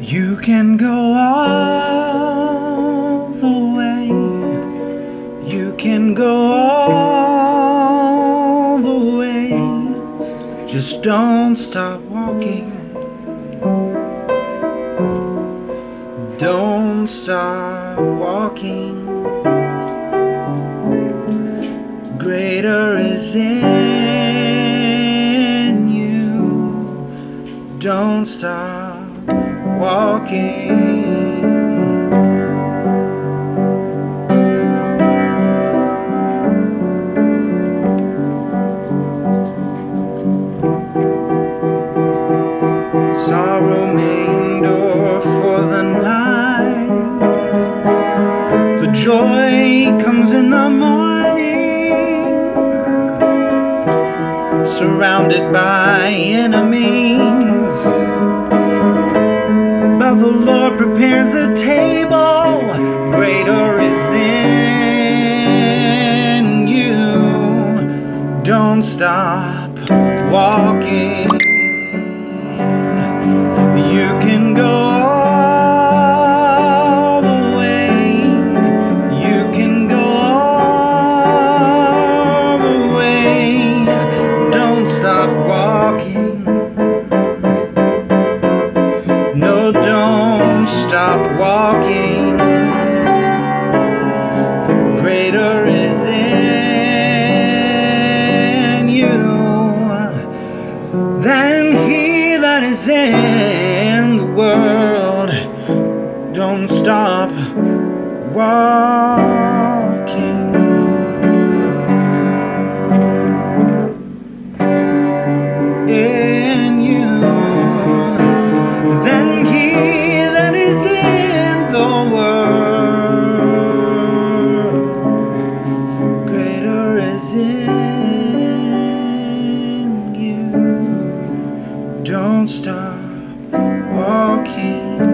You can go all the way. You can go all the way. Just don't stop walking. Don't stop walking. Greater is in you. Don't stop walking. Sorrow may endure for the night, but joy comes in the morning. Surrounded by enemies, but the Lord prepares a table. Greater is in you. Don't stop walking. You can go all the way. You can go all the way. Don't stop walking. No, don't stop walking. Greater is in you than he that is in the world. Don't stop walking. In you than he that is in the world. Greater is in you. Don't stop walking.